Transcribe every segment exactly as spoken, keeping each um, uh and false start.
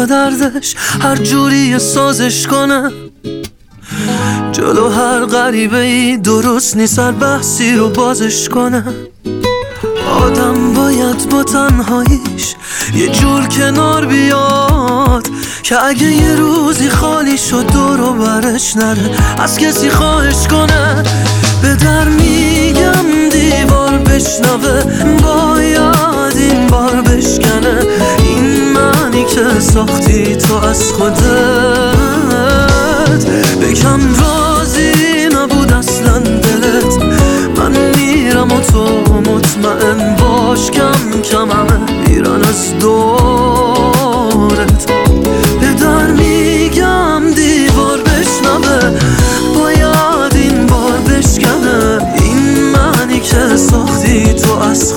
دردش هر جوری سازش کنه. جلو هر غریبه ای درست نیست هر بحثی رو بازش کنه. آدم باید با تنهاییش یه جور کنار بیاد که اگه یه روزی خالی شد دور و برش نره از کسی خواهش کنه. به در میگم دیوار بشنوه، باید این بار بشکنه. این معنی که ساختی تو از خودت، بکم راضی نبود اصلا دلت. من میرم و تو مطمئن باش کم کم همه میرن از دورت. به در میگم دیوار بشنوه، باید این بار بشکنه. این معنی که ساختی تو از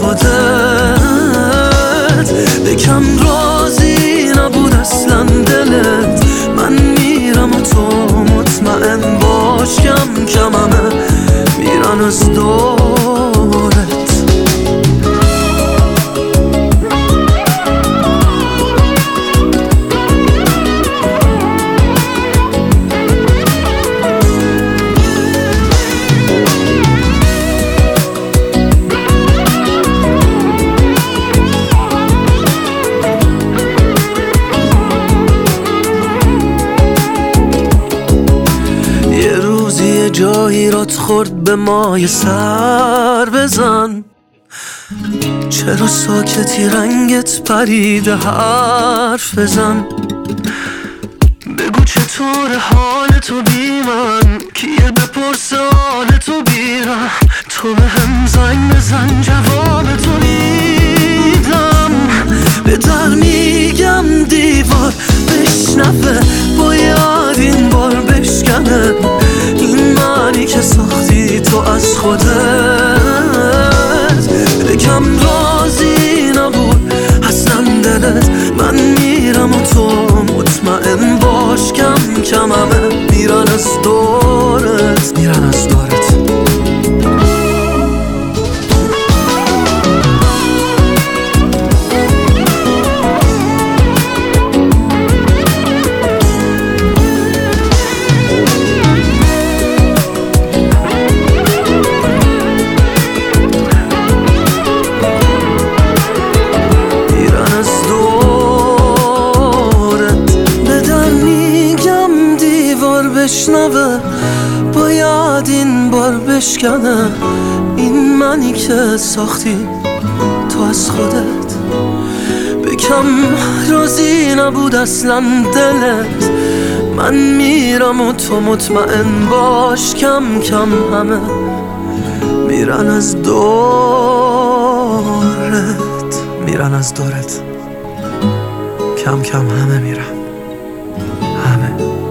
خودت، بکم راضی نبود اصلا دلت. من میرم و تو مطمئن باش کم کم همه میرن از دورت. جایی رات خورد به مای سر بزن. چرا ساکتی رنگت پریده حرف بزن. بگو چطور حال تو بی من، کیه بپرسه حال تو بیرم. تو به هم زنگ بزن جواب تو میدم. به در میگم دیوار بشنفه، باید این بار بشکنه. این معنی که ساختی تو از خودت، بکم راضی نبود اصلا دلت. من میرم و تو مطمئن باش کم کم همه میرن از دورت، میرن از دورت. بشنوه، باید این بار بشکنه. این منی که ساختی تو از خودت، بکم راضی نبود اصلا دلت. من میرم و تو مطمئن باش کم کم همه میرن از دورت، میرن از دورت. کم کم همه میرن، همه